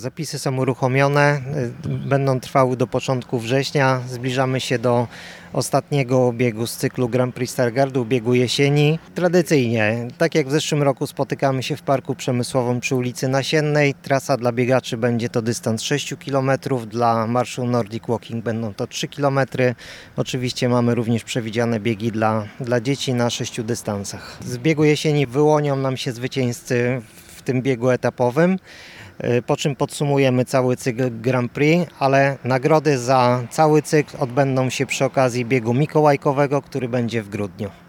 Zapisy są uruchomione, będą trwały do początku września. Zbliżamy się do ostatniego biegu z cyklu Grand Prix Stargardu, biegu jesieni. Tradycyjnie, tak jak w zeszłym roku, spotykamy się w Parku Przemysłowym przy ulicy Nasiennej. Trasa dla biegaczy będzie to dystans 6 km, dla marszu Nordic Walking będą to 3 km. Oczywiście mamy również przewidziane biegi dla dzieci na 6 dystansach. Z biegu jesieni wyłonią nam się zwycięzcy w tym biegu etapowym, po czym podsumujemy cały cykl Grand Prix, ale nagrody za cały cykl odbędą się przy okazji biegu mikołajkowego, który będzie w grudniu.